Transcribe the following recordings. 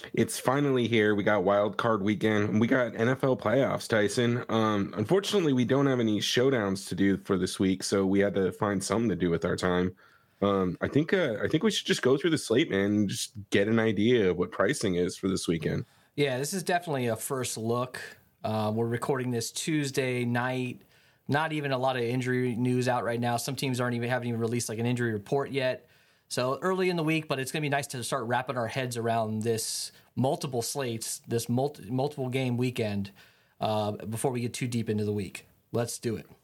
It's finally here. We got wild card weekend. And we got NFL playoffs, Tyson. Unfortunately, we don't have any showdowns to do for this week, so we had to find something to do with our time. I think we should just go through the slate, man, and just get an idea of what pricing is for this weekend. Yeah, this is definitely a first look. We're recording this Tuesday night. Not even a lot of injury news out right now. Some teams haven't even released like an injury report yet. So early in the week, but it's going to be nice to start wrapping our heads around this multiple slates, this multiple game weekend before we get too deep into the week. Let's do it.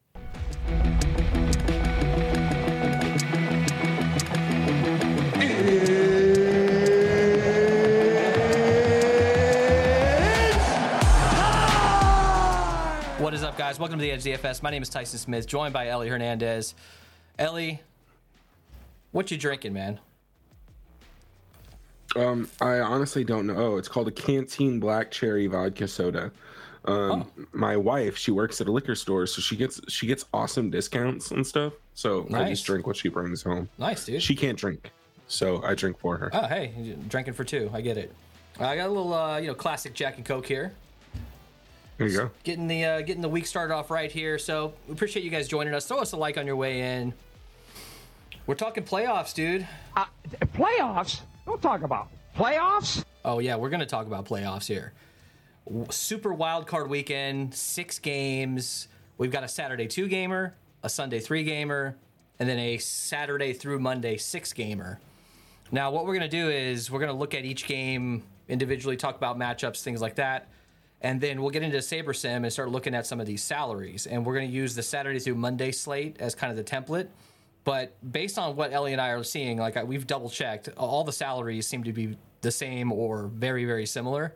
What is up, guys? Welcome to the Edge DFS. My name is Tyson Smith, joined by Ellie Hernandez. Ellie, what you drinking, man? I honestly don't know. Oh, it's called a Canteen Black Cherry Vodka Soda. My wife, she works at a liquor store, so she gets awesome discounts and stuff. So nice. I just drink what she brings home. Nice, dude. She can't drink, so I drink for her. Oh, hey, drinking for two. I get it. I got a little, classic Jack and Coke here. There you go. Getting the week started off right here. So we appreciate you guys joining us. Throw us a like on your way in. We're talking playoffs, dude. Playoffs? Don't talk about playoffs. Oh yeah, we're gonna talk about playoffs here. Super wild card weekend, 6 games. We've got a Saturday 2-gamer, a Sunday 3-gamer, and then a Saturday through Monday 6-gamer. Now, what we're gonna do is we're gonna look at each game individually, talk about matchups, things like that. And then we'll get into SaberSim and start looking at some of these salaries. And we're going to use the Saturday through Monday slate as kind of the template. But based on what Ellie and I are seeing, we've double checked, all the salaries seem to be the same or very, very similar.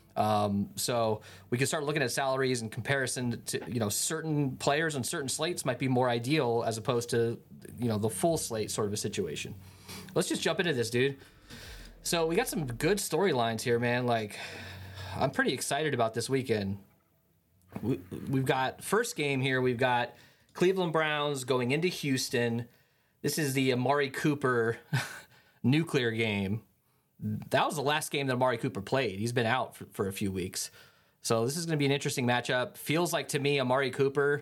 So we can start looking at salaries in comparison to, certain players and certain slates might be more ideal as opposed to, the full slate sort of a situation. Let's just jump into this, dude. So we got some good storylines here, man. I'm pretty excited about this weekend. We've got first game here. We've got Cleveland Browns going into Houston. This is the Amari Cooper nuclear game. That was the last game that Amari Cooper played. He's been out for a few weeks. So this is going to be an interesting matchup. Feels like to me Amari Cooper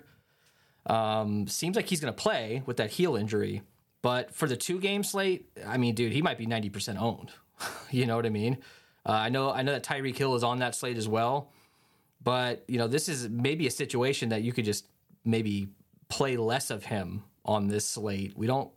seems like he's going to play with that heel injury. But for the 2-game slate, I mean, dude, he might be 90% owned. You know what I mean? I know that Tyreek Hill is on that slate as well, but this is maybe a situation that you could just maybe play less of him on this slate. We don't,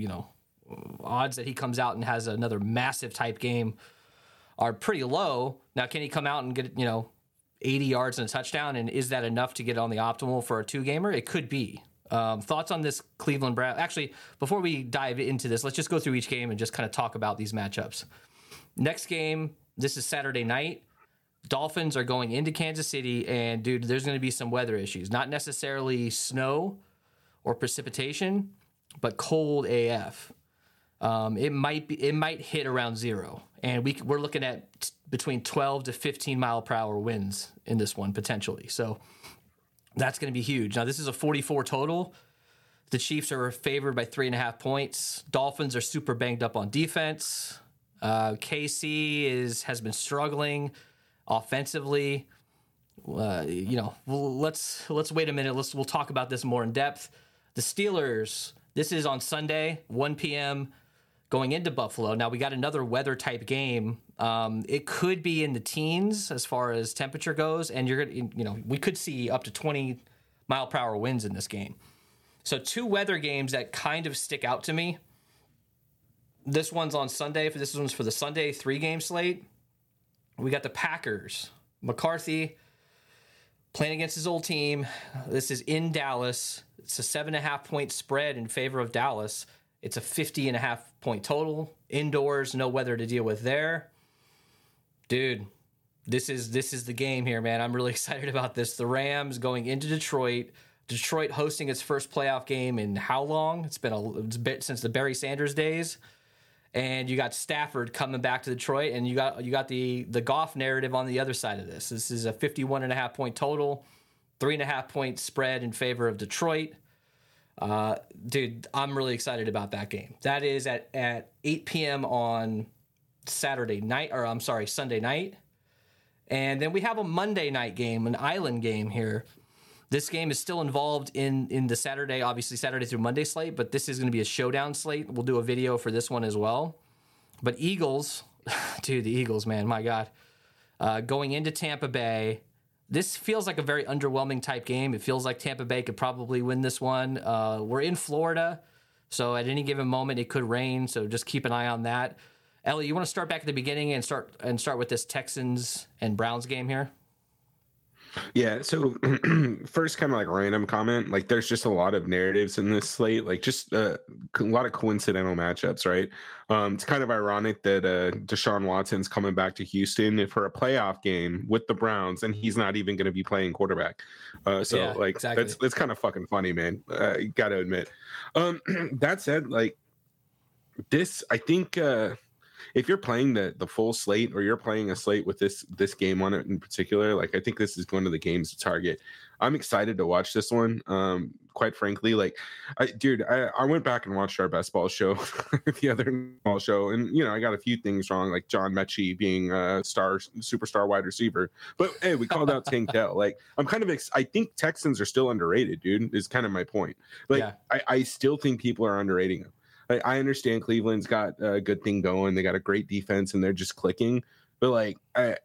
odds that he comes out and has another massive type game are pretty low. Now, can he come out and get 80 yards and a touchdown, and is that enough to get on the optimal for a 2-gamer? It could be. Thoughts on this Cleveland Brown? Actually, before we dive into this, let's just go through each game and just kind of talk about these matchups. Next game. This is Saturday night. Dolphins are going into Kansas City, and dude, there's going to be some weather issues. Not necessarily snow or precipitation, but cold AF. It might hit around 0, and we're looking at between 12 to 15 mile per hour winds in this one potentially. So that's going to be huge. Now this is a 44 total. The Chiefs are favored by 3.5 points. Dolphins are super banged up on defense. KC has been struggling offensively. Let's wait a minute. We'll talk about this more in depth. The Steelers. This is on Sunday, 1 p.m. going into Buffalo. Now we got another weather type game. It could be in the teens as far as temperature goes, and we could see up to 20 mile per hour winds in this game. So 2 weather games that kind of stick out to me. This one's on Sunday. This one's for the Sunday 3-game slate. We got the Packers. McCarthy playing against his old team. This is in Dallas. It's a 7.5-point spread in favor of Dallas. It's a 50.5-point total. Indoors, no weather to deal with there. Dude, this is the game here, man. I'm really excited about this. The Rams going into Detroit. Detroit hosting its first playoff game in how long? It's been a bit since the Barry Sanders days. And you got Stafford coming back to Detroit, and you got the Goff narrative on the other side of this. This is a 51.5-point total, 3.5-point spread in favor of Detroit. Dude, I'm really excited about that game. That is at 8 p.m. on Sunday night. And then we have a Monday night game, an island game here. This game is still involved in the Saturday through Monday slate, but this is going to be a showdown slate. We'll do a video for this one as well. But Eagles, dude, the Eagles, man, my God. Going into Tampa Bay, this feels like a very underwhelming type game. It feels like Tampa Bay could probably win this one. We're in Florida, so at any given moment it could rain, so just keep an eye on that. Ellie, you want to start back at the beginning and start with this Texans and Browns game here? Yeah, so first kind of like random comment, like there's just a lot of narratives in this slate, like just a lot of coincidental matchups, right? It's kind of ironic that Deshaun Watson's coming back to Houston for a playoff game with the Browns, and he's not even going to be playing quarterback. Exactly. That's kind of fucking funny, man. You got to admit. That said, like this, I think if you're playing the full slate or you're playing a slate with this game on it in particular, like I think this is one of the games to target. I'm excited to watch this one. Quite frankly, like I went back and watched our best ball show, the other ball show, and I got a few things wrong, like John Mechie being a superstar wide receiver. But hey, we called out Tank Dell. Like I'm kind of I think Texans are still underrated, dude. Is kind of my point. Like yeah. I still think people are underrating them. I understand Cleveland's got a good thing going. They got a great defense and they're just clicking. But like, I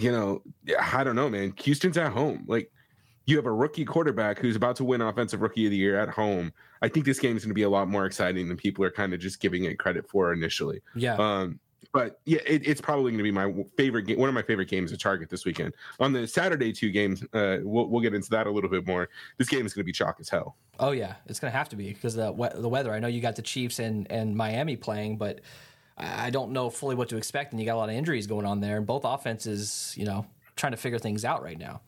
don't know, man. Houston's at home. Like you have a rookie quarterback who's about to win Offensive Rookie of the Year at home. I think this game is going to be a lot more exciting than people are kind of just giving it credit for initially. Yeah. But yeah, it's probably going to be my favorite game, one of my favorite games to target this weekend. On the Saturday 2 games, we'll get into that a little bit more. This game is going to be chalk as hell. Oh yeah, it's going to have to be because the weather. I know you got the Chiefs and Miami playing, but I don't know fully what to expect, and you got a lot of injuries going on there, and both offenses, trying to figure things out right now.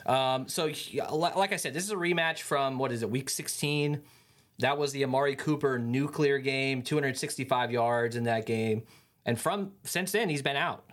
So like I said, this is a rematch from week 16. That was the Amari Cooper nuclear game, 265 yards in that game. And since then, he's been out.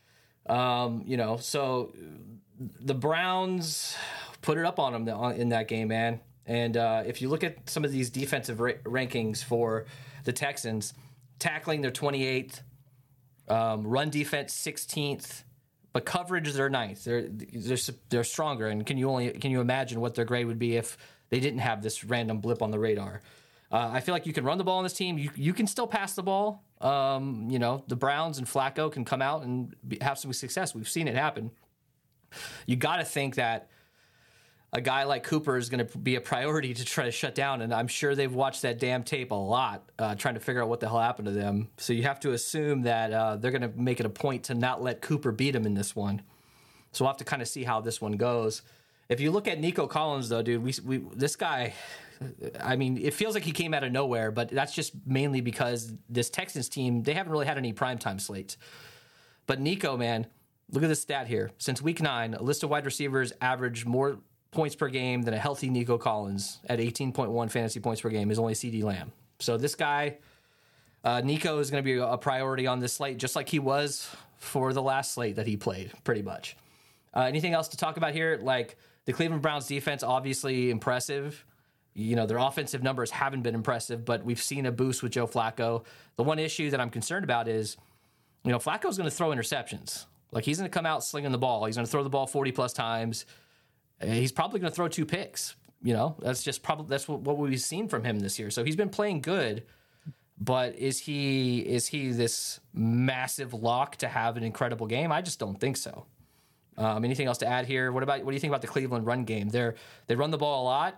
So the Browns put it up on him in that game, man. And if you look at some of these defensive rankings for the Texans, tackling they're 28th, run defense 16th, but coverage they're 9th. They're stronger. And can you imagine what their grade would be if they didn't have this random blip on the radar? I feel like you can run the ball on this team. You can still pass the ball. The Browns and Flacco can come out and have some success. We've seen it happen. You got to think that a guy like Cooper is going to be a priority to try to shut down, and I'm sure they've watched that damn tape a lot, trying to figure out what the hell happened to them. So you have to assume that they're going to make it a point to not let Cooper beat him in this one. So we'll have to kind of see how this one goes. If you look at Nico Collins, though, dude, this guy, I mean, it feels like he came out of nowhere, but that's just mainly because this Texans team, they haven't really had any primetime slates. But Nico, man, look at this stat here. Since week 9, a list of wide receivers average more points per game than a healthy Nico Collins at 18.1 fantasy points per game is only CeeDee Lamb. So this guy, Nico, is going to be a priority on this slate, just like he was for the last slate that he played, pretty much. Anything else to talk about here? Like, the Cleveland Browns defense, obviously impressive. Their offensive numbers haven't been impressive, but we've seen a boost with Joe Flacco. The one issue that I'm concerned about is, Flacco's going to throw interceptions. Like, he's going to come out slinging the ball. He's going to throw the ball 40-plus times. He's probably going to throw 2 picks. That's what we've seen from him this year. So he's been playing good, but is he this massive lock to have an incredible game? I just don't think so. Anything else to add here? What do you think about the Cleveland run game? They run the ball a lot.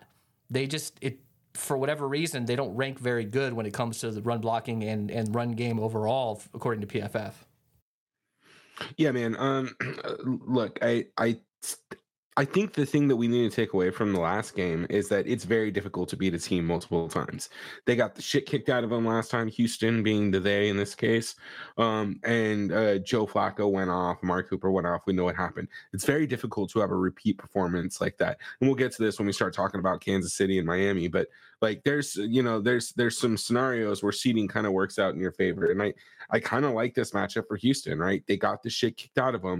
For whatever reason, they don't rank very good when it comes to the run blocking and run game overall, according to PFF. Yeah, man. Look, I think the thing that we need to take away from the last game is that it's very difficult to beat a team multiple times. They got the shit kicked out of them last time, Houston being the they in this case. And Joe Flacco went off, Mark Cooper went off. We know what happened. It's very difficult to have a repeat performance like that. And we'll get to this when we start talking about Kansas City and Miami. But like there's some scenarios where seeding kind of works out in your favor. And I kind of like this matchup for Houston, right? They got the shit kicked out of them.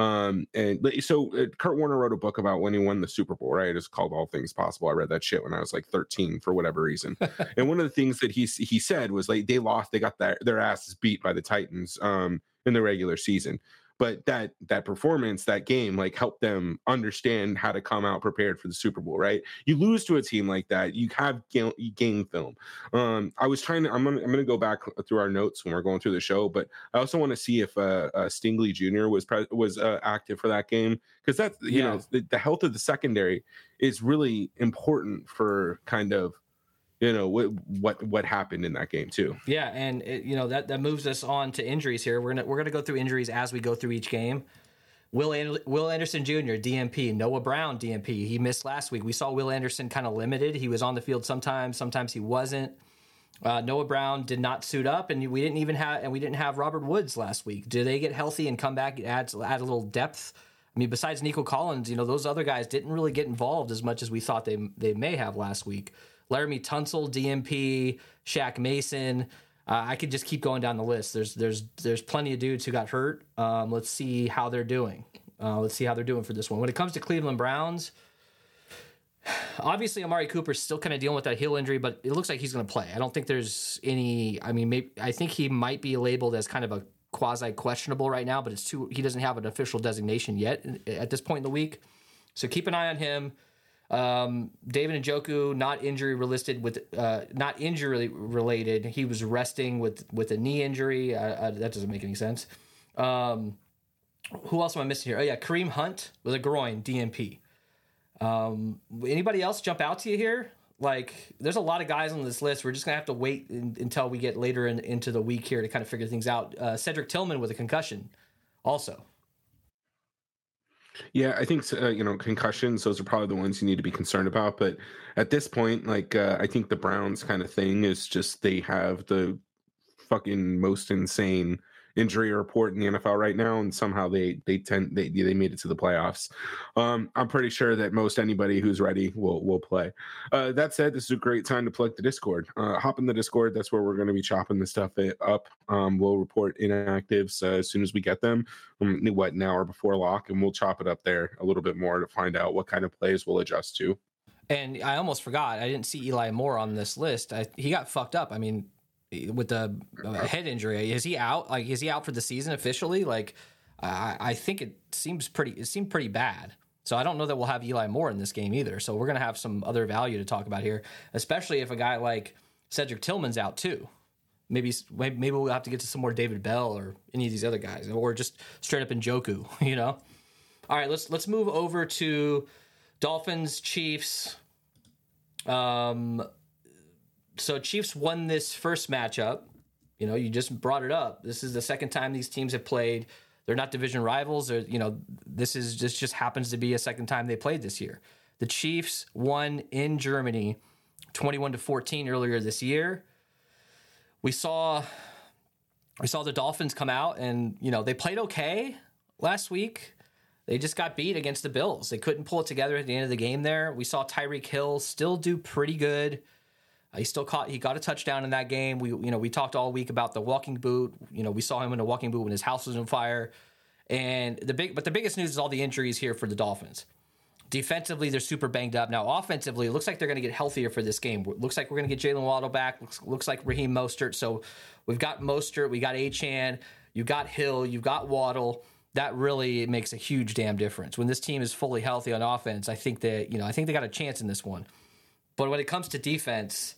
Kurt Warner wrote a book about when he won the Super Bowl, right? It's called All Things Possible. I read that shit when I was like 13 for whatever reason. And one of the things that he said was like they got their asses beat by the Titans. And in the regular season. But that performance, that game, like helped them understand how to come out prepared for the Super Bowl, right? You lose to a team like that, you have game film. I was trying to. I'm gonna go back through our notes when we're going through the show, but I also want to see if Stingley Jr. was active for that game, because that's you know the health of the secondary is really important for kind of what happened in that game too. Yeah, and that moves us on to injuries here. We're gonna go through injuries as we go through each game. Will Anderson Jr. DNP, Noah Brown DNP. He missed last week. We saw Will Anderson kind of limited. He was on the field sometimes he wasn't. Noah Brown did not suit up, and we didn't have Robert Woods last week. Do they get healthy and come back, add a little depth? I mean, besides Nico Collins, those other guys didn't really get involved as much as we thought they may have last week. Laramie Tunsil, DNP, Shaq Mason. I could just keep going down the list. There's plenty of dudes who got hurt. Let's see how they're doing. Let's see how they're doing for this one. When it comes to Cleveland Browns, obviously Amari Cooper's still kind of dealing with that heel injury, but it looks like he's going to play. I don't think there's any. I mean, I think he might be labeled as kind of a quasi questionable right now, but he doesn't have an official designation yet at this point in the week. So keep an eye on him. David Njoku, not injury related. He was resting with a knee injury. That doesn't make any sense. Who else am I missing here? Oh yeah, Kareem Hunt with a groin, DNP. Anybody else jump out to you here? Like, there's a lot of guys on this list. We're just gonna have to wait until we get later into the week here to kind of figure things out. Cedric Tillman with a concussion, also. Yeah, I think concussions, those are probably the ones you need to be concerned about. But at this point, I think the Browns kind of thing is just they have the fucking most insane injury report in the NFL right now, and somehow they made it to the playoffs. I'm pretty sure that most anybody who's ready will play. That said, this is a great time to plug the Discord. Hop in the Discord. That's where we're going to be chopping the stuff up. We'll report inactives as soon as we get them. An hour before lock, and we'll chop it up there a little bit more to find out what kind of plays we'll adjust to. And I almost forgot, I didn't see Eli Moore on this list. He got fucked up. I mean, with the head injury, is he out? Like, is he out for the season officially? Like, I think it seemed pretty bad. So I don't know that we'll have Eli Moore in this game either. So we're gonna have some other value to talk about here, especially if a guy like Cedric Tillman's out too. Maybe we'll have to get to some more David Bell or any of these other guys, or just straight up Njoku. All right, let's move over to Dolphins Chiefs. So Chiefs won this first matchup. You just brought it up. This is the second time these teams have played. They're not division rivals. This just happens to be a second time they played this year. The Chiefs won in Germany 21-14 earlier this year. We saw the Dolphins come out and, they played okay last week. They just got beat against the Bills. They couldn't pull it together at the end of the game there. We saw Tyreek Hill still do pretty good. He got a touchdown in that game. We talked all week about the walking boot. We saw him in a walking boot when his house was on fire. And the biggest news is all the injuries here for the Dolphins. Defensively, they're super banged up. Now, offensively, it looks like they're going to get healthier for this game. Looks like we're going to get Jalen Waddle back. Looks like Raheem Mostert. So we've got Mostert, we got Achane, you got Hill, you got Waddle. That really makes a huge damn difference. When this team is fully healthy on offense, I think they got a chance in this one. But when it comes to defense,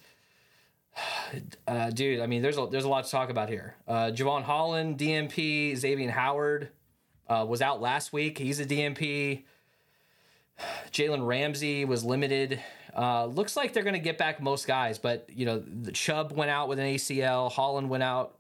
dude, I mean, there's a lot to talk about here. Javon Holland, DNP, Xavier Howard was out last week. He's a DNP. Jalen Ramsey was limited. Looks like they're going to get back most guys, but the Chubb went out with an ACL. Holland went out.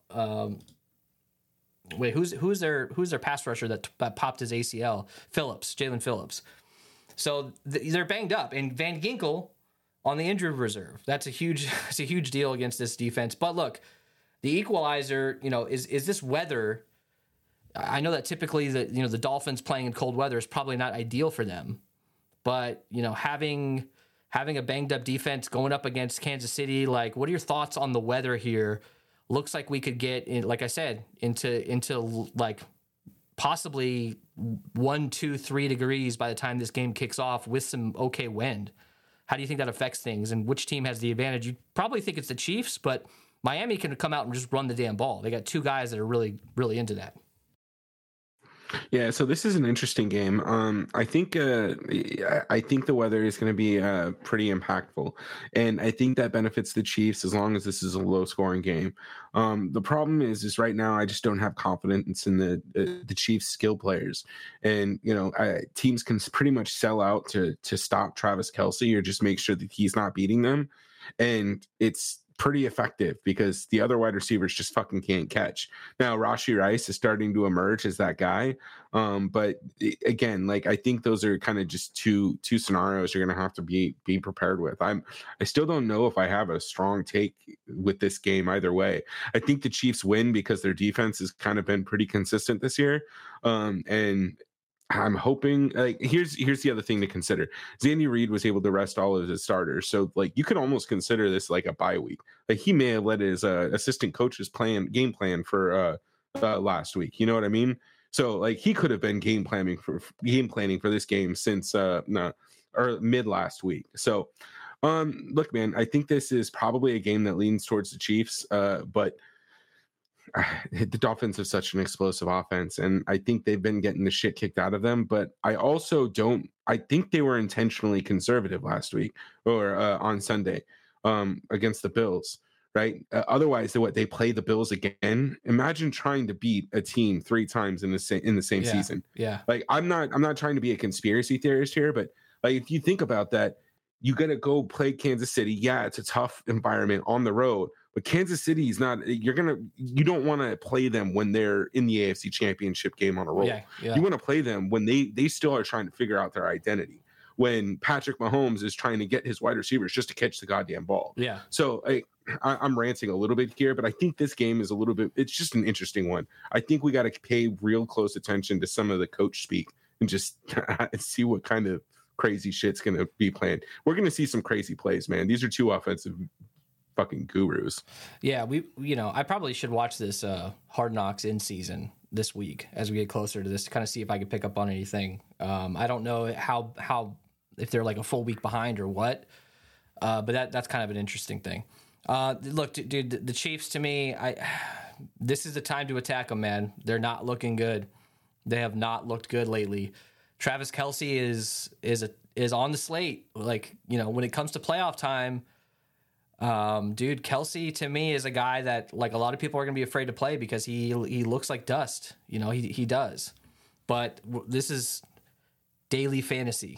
Who's their pass rusher that popped his ACL? Jalen Phillips. So they're banged up, and Van Ginkel on the injured reserve. That's a huge deal against this defense. But look, the equalizer, is this weather. I know that typically the Dolphins playing in cold weather is probably not ideal for them, but having a banged up defense going up against Kansas City, like, what are your thoughts on the weather here? Looks like we could get in, like I said, into like possibly 1, 2, 3 degrees by the time this game kicks off with some okay wind. How do you think that affects things, and which team has the advantage? You probably think it's the Chiefs, but Miami can come out and just run the damn ball. They got two guys that are really, really into that. Yeah, so this is an interesting game. I think the weather is going to be pretty impactful, and I think that benefits the Chiefs as long as this is a low scoring game. The problem is right now I just don't have confidence in the Chiefs skill players, and teams can pretty much sell out to stop Travis Kelce or just make sure that he's not beating them, and it's pretty effective because the other wide receivers just fucking can't catch. Now, Rashee Rice is starting to emerge as that guy. But again, like I think those are kind of just two scenarios you're gonna have to be prepared with. I still don't know if I have a strong take with this game either way. I think the Chiefs win because their defense has kind of been pretty consistent this year. And I'm hoping here's the other thing to consider. Zandy Reed was able to rest all of his starters. So like you could almost consider this like a bye week. Like he may have let his assistant coaches game plan for last week. You know what I mean? So like he could have been game planning for this game since or mid last week. So look, man, I think this is probably a game that leans towards the Chiefs, but the Dolphins have such an explosive offense, and I think they've been getting the shit kicked out of them. But I also don't. I think they were intentionally conservative last week or on Sunday against the Bills, right? Otherwise, they play the Bills again. Imagine trying to beat a team 3 times in the same season. Yeah. Like I'm not trying to be a conspiracy theorist here, but like if you think about that, you got to go play Kansas City. Yeah, it's a tough environment on the road. But Kansas City is not. You don't want to play them when they're in the AFC Championship game on a roll. Yeah. You want to play them when they still are trying to figure out their identity. When Patrick Mahomes is trying to get his wide receivers just to catch the goddamn ball. Yeah. So I'm ranting a little bit here, but I think this game is a little bit. It's just an interesting one. I think we got to pay real close attention to some of the coach speak and just see what kind of crazy shit's going to be planned. We're going to see some crazy plays, man. These are 2 offensive fucking gurus. Yeah, I probably should watch this Hard Knocks in season this week as we get closer to this to kind of see if I can pick up on anything. I don't know how if they're like a full week behind or what, but that's kind of an interesting thing. Look, dude, the Chiefs to me, this is the time to attack them, man. They're not looking good. They have not looked good lately. Travis Kelce is on the slate. Like, when it comes to playoff time. Dude, Kelce to me is a guy that like a lot of people are going to be afraid to play because he looks like dust. He does. But this is daily fantasy.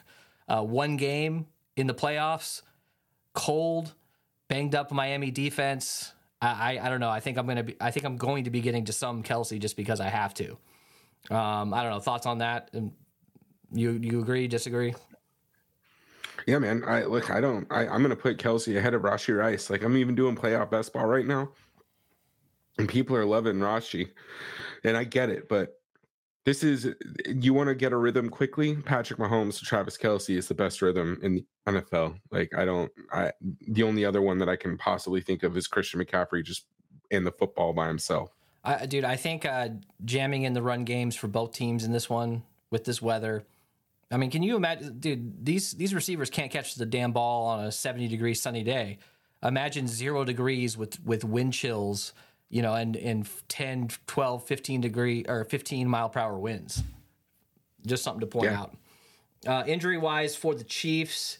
1 game in the playoffs, cold, banged up Miami defense. I don't know. I think I'm going to be getting to some Kelce just because I have to. I don't know. Thoughts on that? You agree, disagree? Yeah, man. I'm going to put Kelce ahead of Rashee Rice. Like, I'm even doing playoff best ball right now, and people are loving Rashee, and I get it. But this is, you want to get a rhythm quickly. Patrick Mahomes to Travis Kelce is the best rhythm in the NFL. Like, the only other one that I can possibly think of is Christian McCaffrey just in the football by himself. Dude, I think jamming in the run games for both teams in this one with this weather. I mean, can you imagine, dude, these receivers can't catch the damn ball on a 70-degree sunny day. Imagine 0 degrees with wind chills, and 10, 12, 15 mile per hour winds. Just something to point out. Injury-wise for the Chiefs,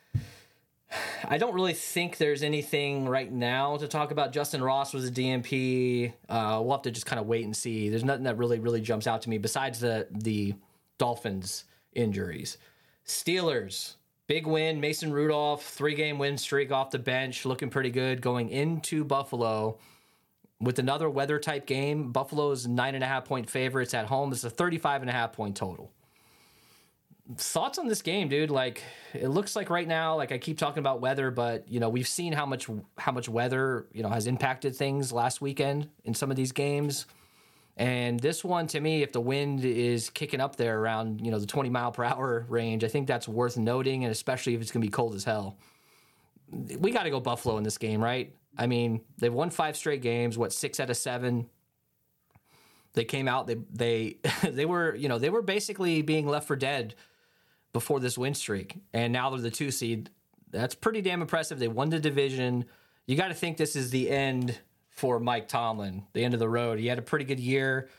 I don't really think there's anything right now to talk about. Justin Ross was a DNP. We'll have to just kind of wait and see. There's nothing that really, really jumps out to me besides the Dolphins injuries. Steelers, big win. Mason Rudolph, 3-game win streak off the bench, looking pretty good going into Buffalo with another weather type game. Buffalo's 9.5-point favorites at home. It's a 35.5-point total. Thoughts on this game, dude? Like, it looks like right now, like I keep talking about weather, but we've seen how much weather has impacted things last weekend in some of these games. And this one, to me, if the wind is kicking up there around, the 20 mile per hour range, I think that's worth noting, and especially if it's going to be cold as hell. We got to go Buffalo in this game, right? I mean, they've won 5 straight games, 6 out of 7. They came out, they were basically being left for dead before this win streak, and now they're the 2 seed. That's pretty damn impressive. They won the division. You got to think this is the end for Mike Tomlin, the end of the road. He had a pretty good year.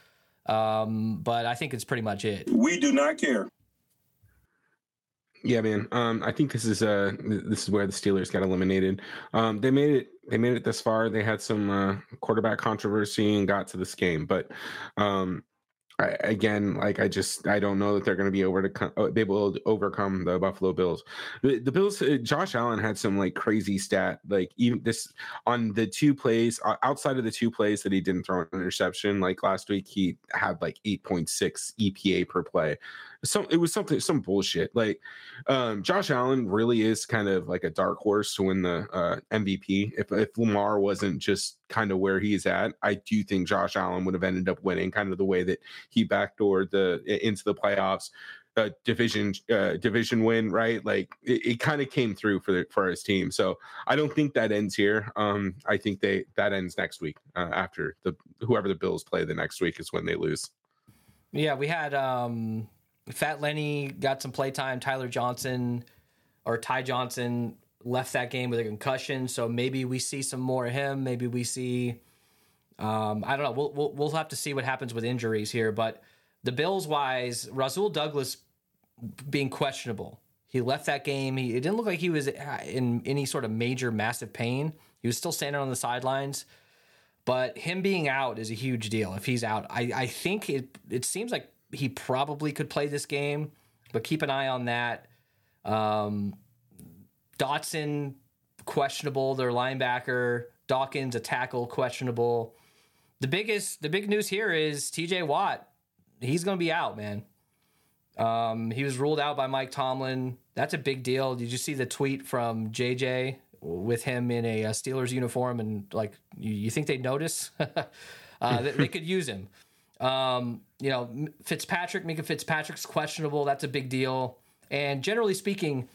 But I think it's pretty much it. We do not care. Yeah, man. I think this is where the Steelers got eliminated. They made it this far. They had some quarterback controversy and got to this game, but I don't know that they're going to be able to overcome the Buffalo Bills. The Bills, Josh Allen had some like crazy stat, like even this on the 2 plays outside of the 2 plays that he didn't throw an interception. Like last week, he had like 8.6 EPA per play. So it was some bullshit. Like Josh Allen really is kind of like a dark horse to win the MVP. If Lamar wasn't just kind of where he's at, I do think Josh Allen would have ended up winning, kind of the way that he backdoored into the playoffs, division win, right? Like it kind of came through for his team. So I don't think that ends here. I think that ends next week. After whoever the Bills play the next week is when they lose. Yeah, we had Fat Lenny got some playtime. Ty Johnson left that game with a concussion, so maybe we see some more of him. Maybe we see, I don't know. We'll have to see what happens with injuries here. But the Bills wise, Rasul Douglas being questionable. He left that game. It didn't look like he was in any sort of major, massive pain. He was still standing on the sidelines. But him being out is a huge deal. If he's out, I think it seems like he probably could play this game, but keep an eye on that. Dotson, questionable. Their linebacker. Dawkins, a tackle, questionable. The big news here is TJ Watt. He's going to be out, man. He was ruled out by Mike Tomlin. That's a big deal. Did you see the tweet from JJ with him in a Steelers uniform? And like, you think they'd notice? They could use him. Minka Fitzpatrick's questionable. That's a big deal. And generally speaking,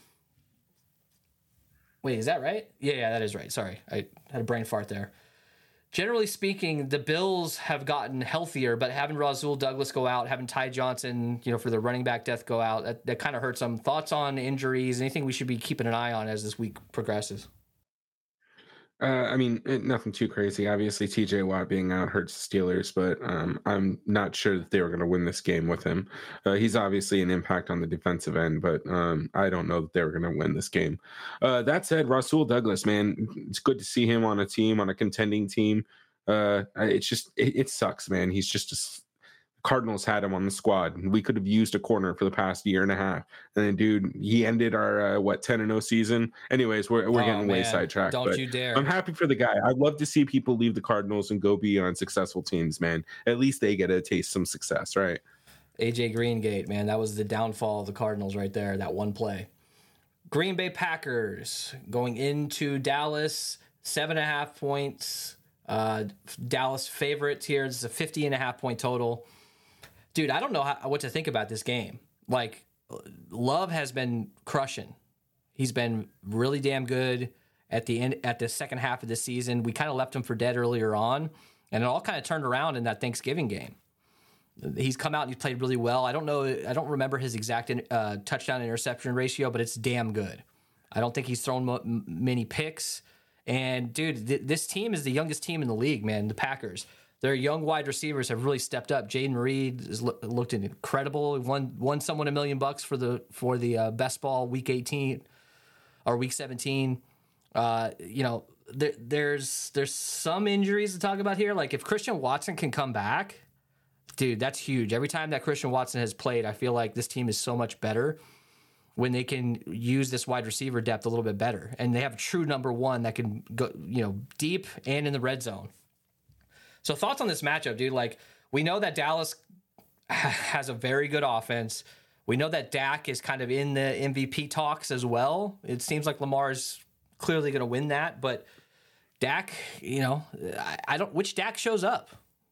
wait, is that right? Yeah, that is right. Sorry, I had a brain fart there. Generally speaking, the Bills have gotten healthier, but having Rasul Douglas go out, having Ty Johnson, for the running back death go out, that kind of hurts them. Thoughts on injuries? Anything we should be keeping an eye on as this week progresses? Nothing too crazy. Obviously, TJ Watt being out hurts the Steelers, but I'm not sure that they were going to win this game with him. He's obviously an impact on the defensive end, but I don't know that they were going to win this game. That said, Rasul Douglas, man, it's good to see him on a contending team. It sucks, man. He's just Cardinals had him on the squad. We could have used a corner for the past year and a half. And then, dude, he ended our 10-0 season. Anyways, we're getting way sidetracked. Don't you dare! I'm happy for the guy. I'd love to see people leave the Cardinals and go be on successful teams, man. At least they get to taste some success, right? AJ Greengate, man, that was the downfall of the Cardinals right there. That one play. Green Bay Packers going into Dallas, 7.5 points. Dallas favorites here. It's a 50.5 point total. Dude, I don't know what to think about this game. Like, Love has been crushing. He's been really damn good at the second half of the season. We kind of left him for dead earlier on, and it all kind of turned around in that Thanksgiving game. He's come out and he's played really well. I don't remember his exact touchdown interception ratio, but it's damn good. I don't think he's thrown many picks. And dude, this team is the youngest team in the league, man. The Packers. Their young wide receivers have really stepped up. Jaden Reed has looked incredible. He won someone $1 million for the best ball week 18 or week 17. There's some injuries to talk about here. Like if Christian Watson can come back, dude, that's huge. Every time that Christian Watson has played, I feel like this team is so much better when they can use this wide receiver depth a little bit better. And they have a true number one that can go, deep and in the red zone. So thoughts on this matchup, dude? Like, we know that Dallas has a very good offense. We know that Dak is kind of in the MVP talks as well. It seems like Lamar is clearly going to win that, but Dak, I don't. Which Dak shows up?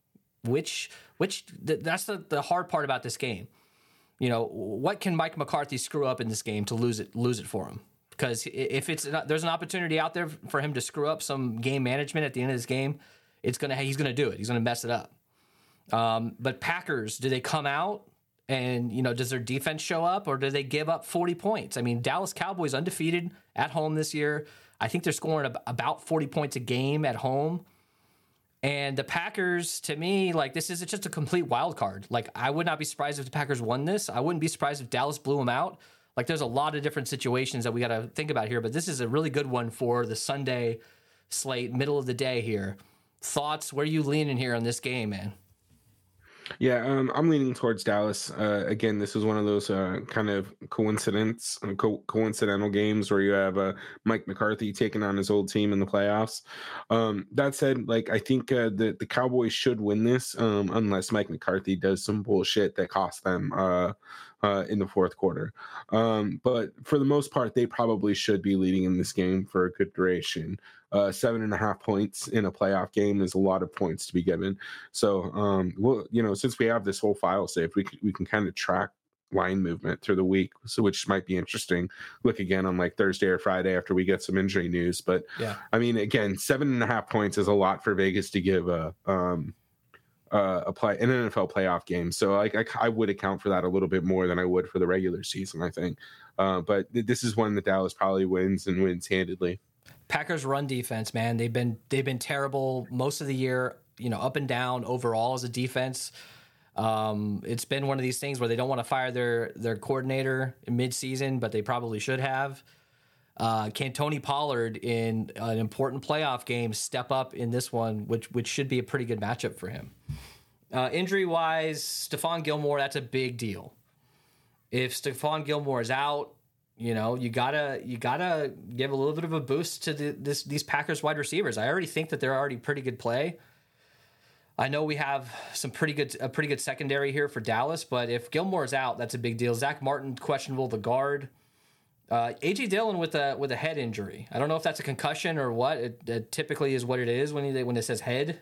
That's the hard part about this game. What can Mike McCarthy screw up in this game to lose it for him? Because if there's an opportunity out there for him to screw up some game management at the end of this game, he's gonna do it. He's gonna mess it up. But Packers, do they come out and does their defense show up, or do they give up 40 points? I mean, Dallas Cowboys undefeated at home this year. I think they're scoring about 40 points a game at home. And the Packers, to me, like, this is just a complete wild card. Like, I would not be surprised if the Packers won this. I wouldn't be surprised if Dallas blew them out. Like, there's a lot of different situations that we got to think about here, but this is a really good one for the Sunday slate, middle of the day here. Thoughts? Where are you leaning here on this game, man? Yeah, I'm leaning towards Dallas. Again, this is one of those kind of coincidental games where you have Mike McCarthy taking on his old team in the playoffs. That said, like, I think the Cowboys should win this unless Mike McCarthy does some bullshit that costs them in the fourth quarter. But for the most part, they probably should be leading in this game for a good duration. 7.5 points in a playoff game is a lot of points to be given. So, well, since we have this whole file safe, we can kind of track line movement through the week, so which might be interesting. Look again on like Thursday or Friday after we get some injury news. But yeah, I mean, again, 7.5 points is a lot for Vegas to give an NFL playoff game. So I would account for that a little bit more than I would for the regular season, I think. But this is one that Dallas probably wins and wins handedly. Packers run defense, man. They've been terrible most of the year, up and down overall as a defense. It's been one of these things where they don't want to fire their coordinator in midseason, but they probably should have. Can Tony Pollard in an important playoff game step up in this one, which should be a pretty good matchup for him? Injury-wise, Stephon Gilmore, that's a big deal. If Stephon Gilmore is out, you gotta give a little bit of a boost to these Packers wide receivers. I already think that they're already pretty good play. I know we have a pretty good secondary here for Dallas, but if Gilmore is out, that's a big deal. Zach Martin questionable, the guard. A.J. Dillon with a head injury. I don't know if that's a concussion or what. It typically is what it is when it says head,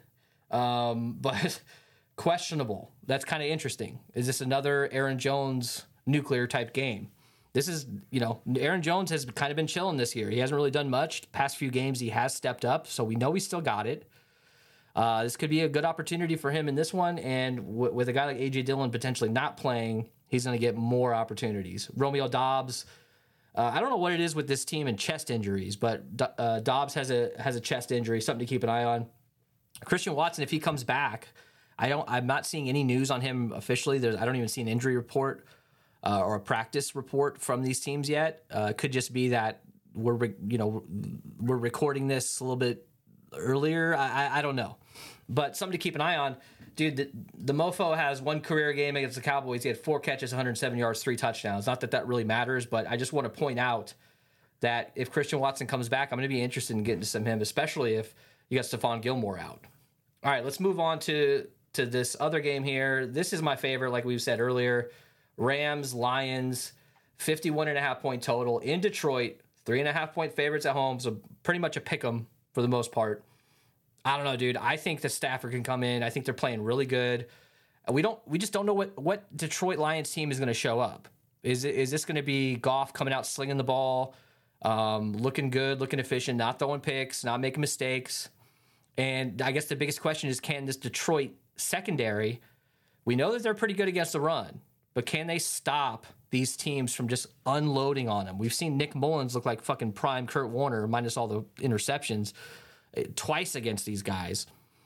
but questionable. That's kind of interesting. Is this another Aaron Jones nuclear type game? This is, Aaron Jones has kind of been chilling this year. He hasn't really done much. Past few games, he has stepped up, so we know he's still got it. This could be a good opportunity for him in this one, and with a guy like A.J. Dillon potentially not playing, he's going to get more opportunities. Romeo Doubs, I don't know what it is with this team and chest injuries, but Doubs has a chest injury, something to keep an eye on. Christian Watson, if he comes back, I'm not seeing any news on him officially. I don't even see an injury report or a practice report from these teams yet. It could just be that we're recording this a little bit earlier. I don't know, but something to keep an eye on. Dude, the mofo has one career game against the Cowboys. He had 4 catches, 107 yards, 3 touchdowns. Not that really matters, but I just want to point out that if Christian Watson comes back, I'm going to be interested in getting to some him, especially if you got Stephon Gilmore out. All right, let's move on to this other game here. This is my favorite, like we've said earlier. Rams, Lions, 51.5 point total in Detroit, 3.5 point favorites at home, so pretty much a pick 'em for the most part. I don't know, dude. I think that Stafford can come in. I think they're playing really good. We just don't know what Detroit Lions team is going to show up. Is this going to be Goff coming out slinging the ball, looking good, looking efficient, not throwing picks, not making mistakes? And I guess the biggest question is, can this Detroit secondary, we know that they're pretty good against the run, but can they stop these teams from just unloading on them? We've seen Nick Mullins look like fucking prime Kurt Warner, minus all the interceptions, twice against these guys.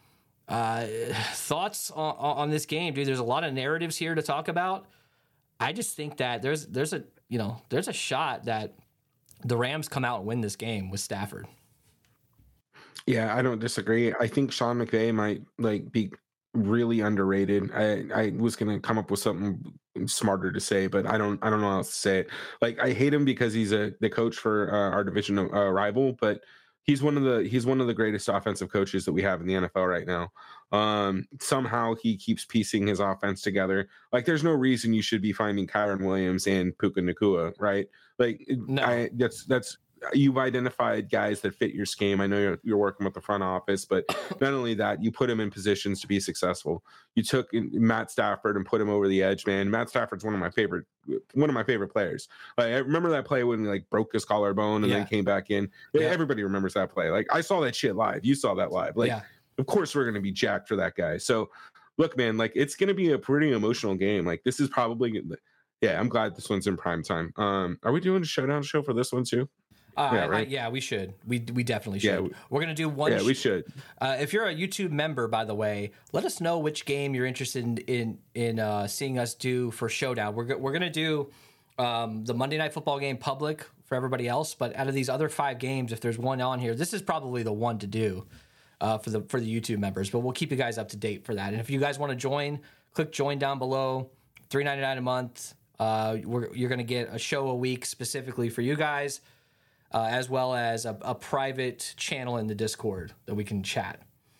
Thoughts on this game, dude? There's a lot of narratives here to talk about. I just think that there's a shot that the Rams come out and win this game with Stafford. Yeah, I don't disagree. I think Sean McVay might be really underrated. I was gonna come up with something smarter to say, but I don't know how else to say it. Like, I hate him because he's the coach for our division rival, but he's one of the greatest offensive coaches that we have in the NFL right now. Somehow he keeps piecing his offense together. Like, there's no reason you should be finding Kyron Williams and Puka Nacua, right? Like, no. That's you've identified guys that fit your scheme. I know you're working with the front office, but not only that, you put him in positions to be successful. You took Matt Stafford and put him over the edge, man. Matt Stafford's one of my favorite players. Like, I remember that play when he broke his collarbone and then came back in. Yeah. Everybody remembers that play. Like, I saw that shit live. You saw that live. Like, of course we're going to be jacked for that guy. So look, man, like, it's going to be a pretty emotional game. Like, this is probably, I'm glad this one's in prime time. Are we doing a showdown show for this one too? Yeah, we should. We definitely should. Yeah, we're gonna do one. Yeah, we should. If you're a YouTube member, by the way, let us know which game you're interested in seeing us do for Showdown. We're gonna do the Monday Night Football game public for everybody else, but out of these other 5 games, if there's one on here, this is probably the one to do for the YouTube members. But we'll keep you guys up to date for that. And if you guys want to join, click join down below. $3.99 a month. You're gonna get a show a week specifically for you guys. As well as a private channel in the Discord that we can chat.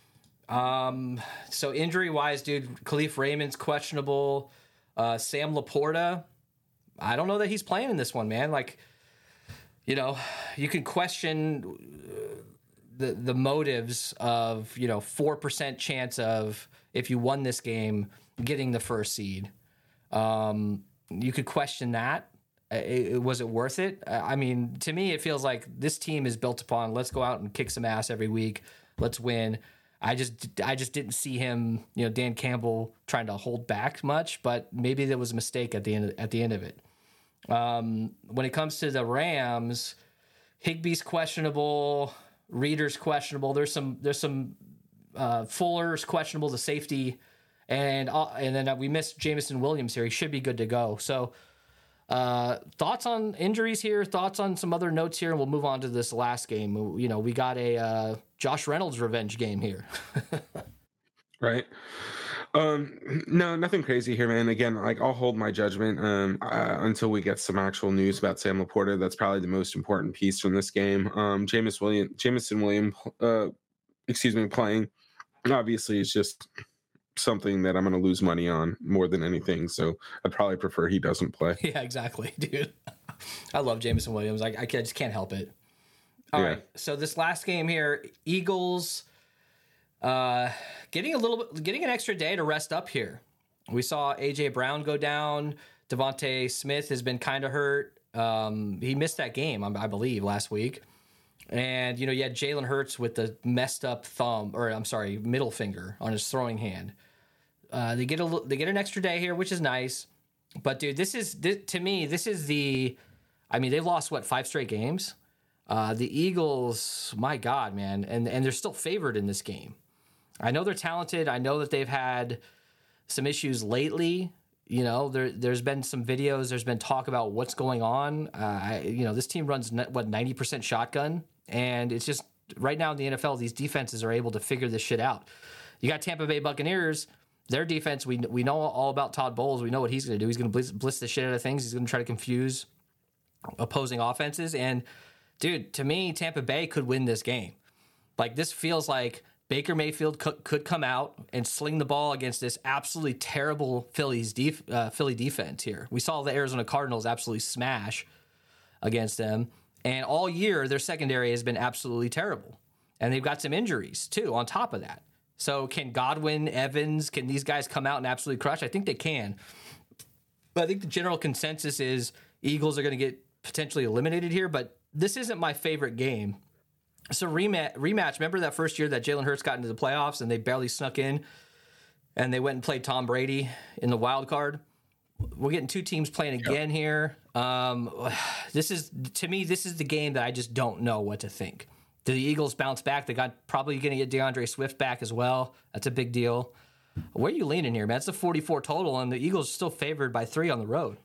So injury-wise, dude, Khalif Raymond's questionable. Sam Laporta, I don't know that he's playing in this one, man. Like, you know, you can question the motives of, 4% chance of, if you won this game, getting the first seed. You could question that. Was it worth it? I mean, to me, it feels like this team is built upon let's go out and kick some ass every week. Let's win. I just didn't see him, Dan Campbell trying to hold back much, but maybe there was a mistake at the end of it. When it comes to the Rams, Higbee's questionable, Reader's questionable. There's some Fuller's questionable, the safety, and then we missed Jameson Williams here. He should be good to go. So. Thoughts on injuries here, thoughts on some other notes here, and we'll move on to this last game. We got a Josh Reynolds revenge game here. Right. No, nothing crazy here, man. Again, like I'll hold my judgment until we get some actual news about Sam Laporta. That's probably the most important piece from this game. Jameson Williams, playing obviously is just something that I'm going to lose money on more than anything. So I'd probably prefer he doesn't play. Yeah, exactly, dude. I love Jameson Williams. I just can't help it. All right. So this last game here, Eagles getting an extra day to rest up here. We saw AJ Brown go down. Devontae Smith has been kind of hurt. He missed that game, I believe, last week. And, you had Jalen Hurts with the messed up middle finger on his throwing hand. They get an extra day here, which is nice. But, dude, to me, they've lost, 5 straight games? The Eagles, my God, man. And they're still favored in this game. I know they're talented. I know that they've had some issues lately. There's been some videos. There's been talk about what's going on. This team runs 90% shotgun, and it's just right now in the NFL, these defenses are able to figure this shit out. You got Tampa Bay Buccaneers. Their defense, we know all about Todd Bowles. We know what he's going to do. He's going to blitz the shit out of things. He's going to try to confuse opposing offenses. And dude, to me, Tampa Bay could win this game. Like, this feels like Baker Mayfield could come out and sling the ball against this absolutely terrible Philly defense here. We saw the Arizona Cardinals absolutely smash against them. And all year, their secondary has been absolutely terrible. And they've got some injuries, too, on top of that. So can Godwin, Evans, can these guys come out and absolutely crush? I think they can. But I think the general consensus is Eagles are going to get potentially eliminated here. But this isn't my favorite game. So rematch. Remember that first year that Jalen Hurts got into the playoffs and they barely snuck in, and they went and played Tom Brady in the wild card? We're getting 2 teams playing again here. This is the game that I just don't know what to think. Do the Eagles bounce back? They got probably going to get DeAndre Swift back as well. That's a big deal. Where are you leaning here, man? It's a 44 total, and the Eagles are still favored by 3 on the road.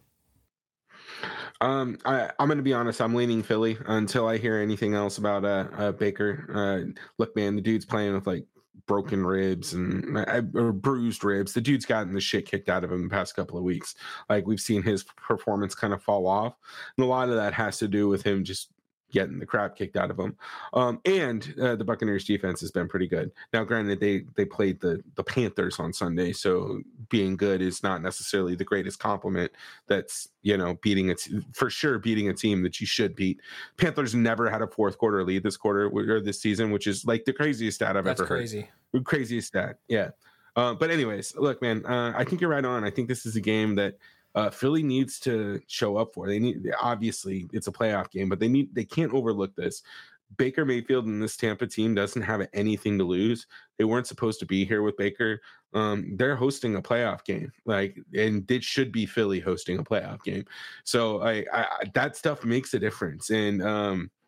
I'm going to be honest. I'm leaning Philly until I hear anything else about Baker. Look, man, the dude's playing with broken ribs or bruised ribs. The dude's gotten the shit kicked out of him the past couple of weeks. We've seen his performance kind of fall off, and a lot of that has to do with him just getting the crap kicked out of him. And the Buccaneers defense has been pretty good. Now, granted, they played the Panthers on Sunday, so being good is not necessarily the greatest compliment. That's, beating a team that you should beat. Panthers never had a fourth quarter lead this season, which is the craziest stat I've ever heard. That's crazy. Craziest stat. Yeah. But anyways, look, man, I think you're right on. I think this is a game that Philly needs to show up for. Obviously it's a playoff game, but they can't overlook this. Baker Mayfield and this Tampa team doesn't have anything to lose. They weren't supposed to be here with Baker. They're hosting a playoff game, and it should be Philly hosting a playoff game. So that stuff makes a difference. And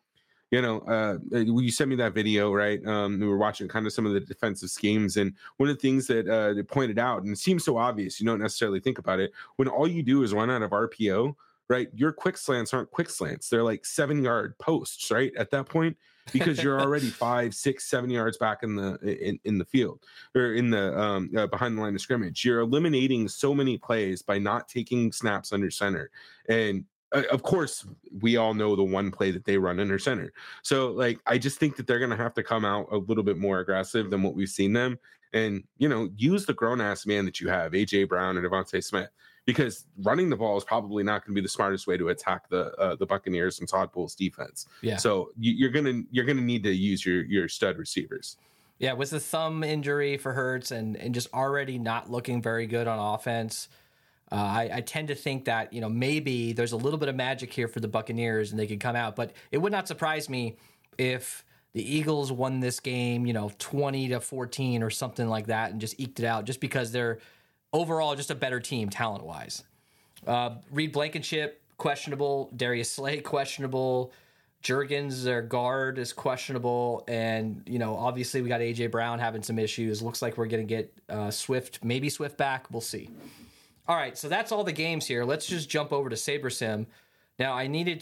You sent me that video, right? We were watching kind of some of the defensive schemes, and one of the things that they pointed out, and it seems so obvious, you don't necessarily think about it, when all you do is run out of RPO, right? Your quick slants aren't quick slants; they're like 7-yard posts, right? At that point, because you're already 5, 6, 7 yards back in the field, or in the behind the line of scrimmage. You're eliminating so many plays by not taking snaps under center, and of course, we all know the one play that they run under center. So, I just think that they're going to have to come out a little bit more aggressive than what we've seen them, and use the grown ass man that you have, AJ Brown and Devontae Smith, because running the ball is probably not going to be the smartest way to attack the Buccaneers and Todd Bowles defense. Yeah. So you're gonna need to use your stud receivers. Yeah, with the thumb injury for Hurts and just already not looking very good on offense. I tend to think that, maybe there's a little bit of magic here for the Buccaneers and they could come out. But it would not surprise me if the Eagles won this game, 20-14 or something like that and just eked it out just because they're overall just a better team talent-wise. Reed Blankenship, questionable. Darius Slay, questionable. Juergens, their guard, is questionable. And, obviously we got A.J. Brown having some issues. Looks like we're going to get Swift back. We'll see. All right, so that's all the games here. Let's just jump over to SaberSim. Now, I needed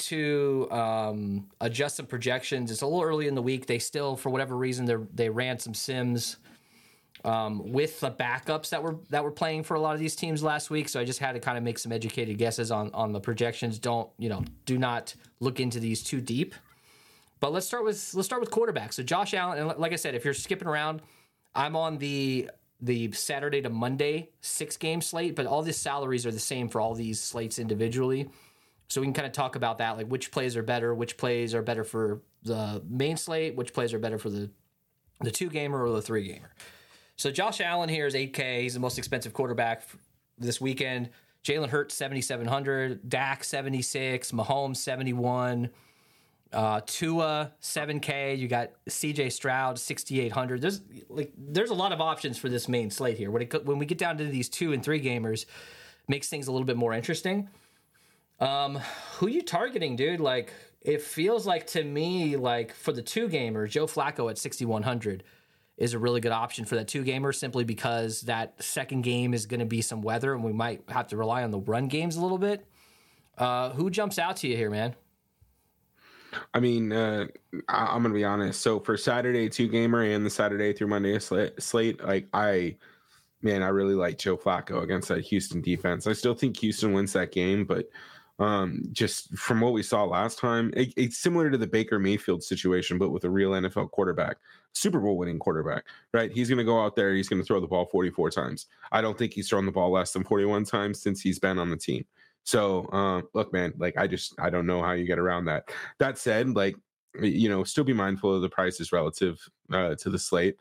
to adjust some projections. It's a little early in the week. They still, for whatever reason, they ran some sims with the backups that were playing for a lot of these teams last week. So I just had to kind of make some educated guesses on the projections. Do not look into these too deep. But let's start with quarterback. So Josh Allen, and like I said, if you're skipping around, I'm on the Saturday to Monday 6-game slate, but all the salaries are the same for all these slates individually. So we can kind of talk about that, like which plays are better for the main slate, which plays are better for the 2-gamer or the 3-gamer. So Josh Allen here is $8K. He's the most expensive quarterback this weekend. Jalen Hurts, $7,700. Dak, $76. Mahomes, $71. Tua, $7K. You got CJ Stroud, $6,800. There's a lot of options for this main slate here. When we get down to these 2 and 3 gamers, makes things a little bit more interesting. Who you targeting, dude? It feels like to me, for the 2-gamer, Joe Flacco at $6,100 is a really good option for that 2-gamer, simply because that second game is going to be some weather and we might have to rely on the run games a little bit. Who jumps out to you here, man? I mean, I'm going to be honest. So for Saturday 2-gamer and the Saturday through Monday slate, I really like Joe Flacco against that Houston defense. I still think Houston wins that game, but just from what we saw last time, it's similar to the Baker Mayfield situation, but with a real NFL quarterback, Super Bowl winning quarterback, right? He's going to go out there, he's going to throw the ball 44 times. I don't think he's thrown the ball less than 41 times since he's been on the team. So, look, man, I don't know how you get around that. That said, still be mindful of the prices relative to the slate.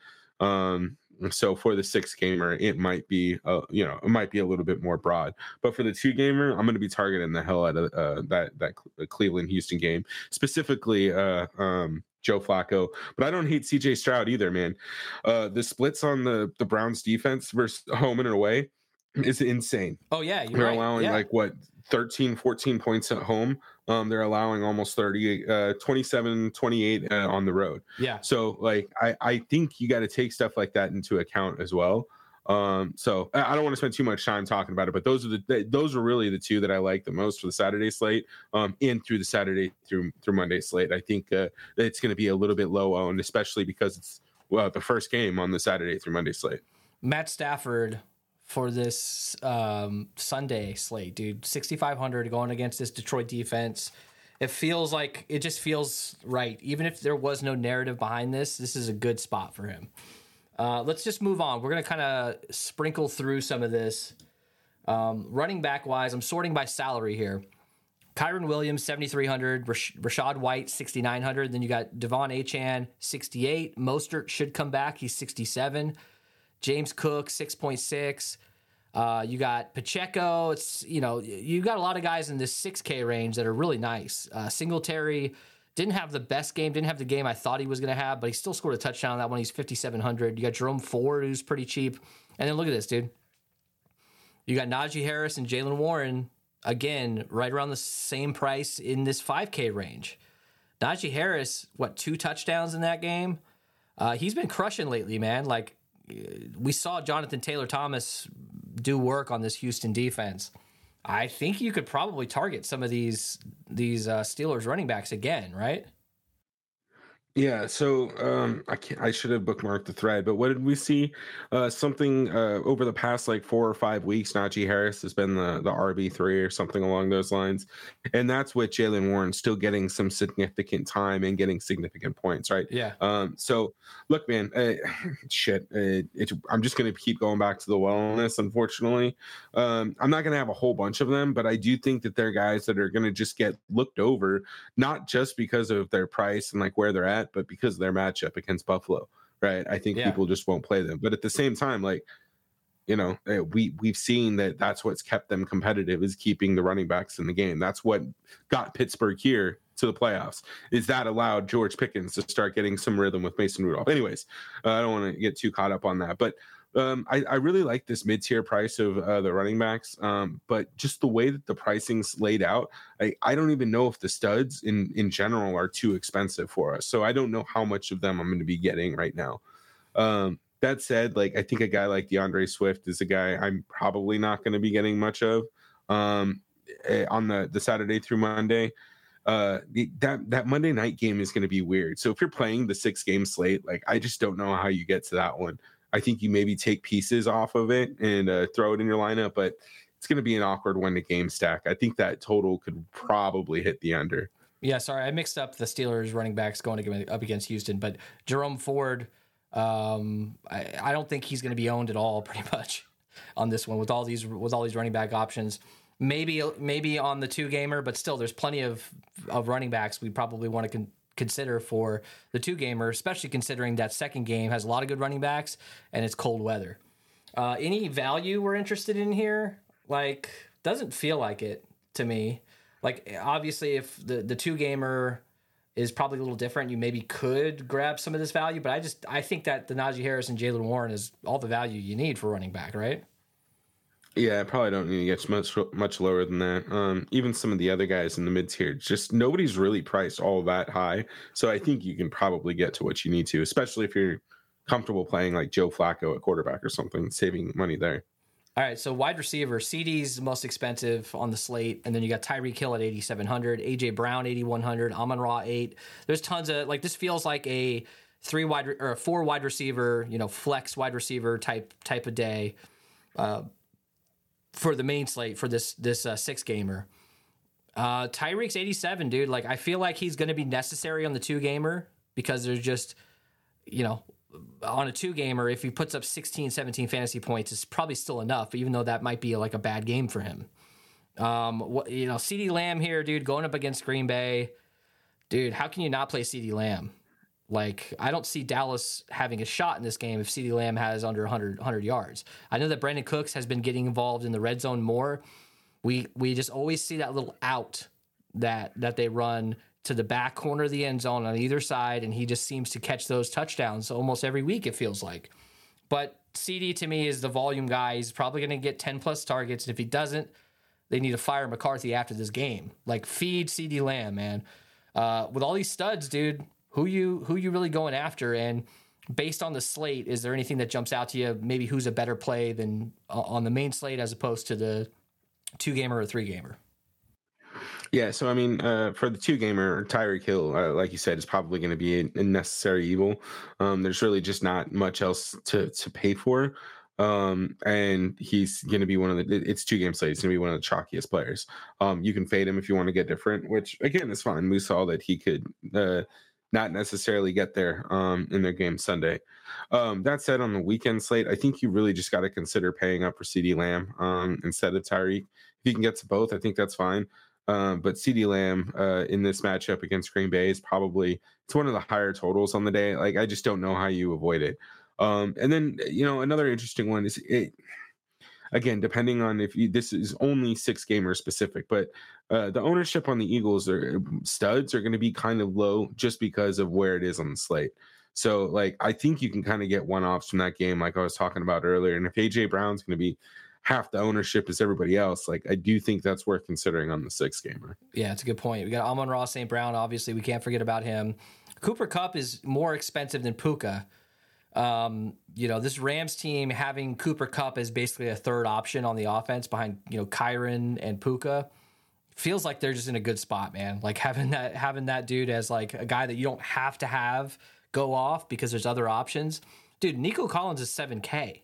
So for the 6-gamer, it might be, it might be a little bit more broad. But for the 2-gamer, I'm going to be targeting the hell out of that Cleveland Houston game, specifically Joe Flacco. But I don't hate CJ Stroud either, man. The splits on the Browns defense versus home and away is insane. Oh yeah, they're allowing 13, 14 points at home. They're allowing almost 30, 27, 28 on the road. Yeah. So I think you got to take stuff like that into account as well. So I don't want to spend too much time talking about it, but those are really the 2 that I like the most for the Saturday slate, and through the Saturday through Monday slate. I think it's going to be a little bit low owned, especially because it's the first game on the Saturday through Monday slate. Matt Stafford for this Sunday slate, dude, $6,500 going against this Detroit defense. It just feels right. Even if there was no narrative behind this is a good spot for him. Let's just move on. We're going to kind of sprinkle through some of this. Running back wise, I'm sorting by salary here. Kyron Williams, $7,300. Rashad White, $6,900. Then you got Devon Achane, $68. Mostert should come back. He's $67. James Cook, 6.6. You got Pacheco. You got a lot of guys in this 6K range that are really nice. Singletary didn't have the best game, didn't have the game I thought he was going to have, but he still scored a touchdown on that one. He's $5,700. You got Jerome Ford, who's pretty cheap. And then look at this, dude. You got Najee Harris and Jaylen Warren, again, right around the same price in this 5K range. Najee Harris, 2 touchdowns in that game? He's been crushing lately, man. Like, we saw Jonathan Taylor Thomas do work on this Houston defense. I think you could probably target some of these Steelers running backs again, right? Yeah, so I should have bookmarked the thread, but what did we see? Something over the past like 4 or 5 weeks, Najee Harris has been the RB3 or something along those lines, and that's with Jaylen Warren still getting some significant time and getting significant points, right? Yeah. So look, man, I'm just gonna keep going back to the wellness. Unfortunately, I'm not gonna have a whole bunch of them, but I do think that they're guys that are gonna just get looked over, not just because of their price and like where they're at, but because of their matchup against Buffalo, right? I think people just won't play them. But at the same time, like, we've seen that's what's kept them competitive, is keeping the running backs in the game. That's what got Pittsburgh here to the playoffs, is that allowed George Pickens to start getting some rhythm with Mason Rudolph. Anyways, I don't want to get too caught up on that, but I really like this mid-tier price of the running backs, but just the way that the pricing's laid out, I don't even know if the studs in general are too expensive for us. So I don't know how much of them I'm going to be getting right now. That said, like, I think a guy like DeAndre Swift is a guy I'm probably not going to be getting much of on the Saturday through Monday. That Monday night game is going to be weird. So if you're playing the 6-game slate, like, I just don't know how you get to that one. I think you maybe take pieces off of it and throw it in your lineup, but it's going to be an awkward one to game stack. I think that total could probably hit the under. Yeah, sorry, I mixed up the Steelers running backs going up against Houston, but Jerome Ford, I don't think he's going to be owned at all, pretty much, on this one with all these running back options. Maybe on the 2-gamer, but still, there's plenty of running backs we probably want to consider for the 2-gamer, especially considering that second game has a lot of good running backs and it's cold weather. Any value we're interested in here? Like, doesn't feel like it to me. Like, obviously, if the 2-gamer is probably a little different, you maybe could grab some of this value, but I think that the Najee Harris and Jaylen Warren is all the value you need for running back, right? Yeah, I probably don't need to get much lower than that. Even some of the other guys in the mid tier, just nobody's really priced all that high. So I think you can probably get to what you need to, especially if you're comfortable playing like Joe Flacco at quarterback or something, saving money there. All right, so wide receiver, CD's the most expensive on the slate, and then you got Tyreek Hill at 8,700, AJ Brown 8,100, Amon-Ra 8. There's tons of, like, this feels like a 4 wide receiver, flex wide receiver type of day. For the main slate for this 6-gamer. Tyreek's 87, dude. Like, I feel like he's going to be necessary on the 2-gamer because there's just, on a 2-gamer, if he puts up 16, 17 fantasy points, it's probably still enough, even though that might be like a bad game for him. CeeDee Lamb here, dude, going up against Green Bay. Dude, how can you not play CeeDee Lamb? Like, I don't see Dallas having a shot in this game if CeeDee Lamb has under 100 yards. I know that Brandon Cooks has been getting involved in the red zone more. We just always see that little out that they run to the back corner of the end zone on either side, and he just seems to catch those touchdowns almost every week, it feels like. But CD, to me, is the volume guy. He's probably going to get 10-plus targets, and if he doesn't, they need to fire McCarthy after this game. Like, feed CeeDee Lamb, man. With all these studs, dude, who you really going after? And based on the slate, is there anything that jumps out to you? Maybe who's a better play than on the main slate as opposed to the 2-gamer or 3-gamer? Yeah, so I mean, for the 2-gamer, Tyreek Hill, like you said, is probably going to be a necessary evil. There's really just not much else to pay for. And he's going to be it's 2-game slate. He's going to be one of the chalkiest players. You can fade him if you want to get different, which again is fine. We saw that he could not necessarily get there in their game Sunday. That said, on the weekend slate, I think you really just got to consider paying up for CeeDee Lamb instead of Tyreek. If you can get to both, I think that's fine. But CeeDee Lamb in this matchup against Green Bay is it's one of the higher totals on the day. Like, I just don't know how you avoid it. And then, another interesting one is again, depending on this is only 6-gamer specific, but the ownership on the Eagles studs are going to be kind of low just because of where it is on the slate. So, like, I think you can kind of get one-offs from that game, like I was talking about earlier. And if AJ Brown's going to be half the ownership as everybody else, like I do think that's worth considering on the 6 gamer. Yeah, it's a good point. We got Amon-Ra St. Brown. Obviously, we can't forget about him. Cooper Kupp is more expensive than Puka. This Rams team having Cooper Kupp as basically a third option on the offense behind, Kyren and Puka feels like they're just in a good spot, man. Like having that dude as like a guy that you don't have to have go off because there's other options. Dude, Nico Collins is $7K.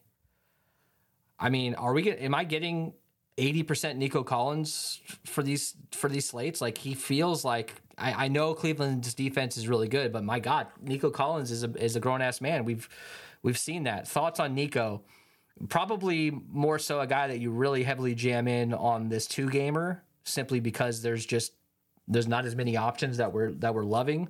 I mean, am I getting 80% Nico Collins for these slates? Like he feels like I know Cleveland's defense is really good, but my God, Nico Collins is a grown ass man. We've seen that. Thoughts on Nico? Probably more so a guy that you really heavily jam in on this 2 gamer, simply because there's not as many options that we're loving.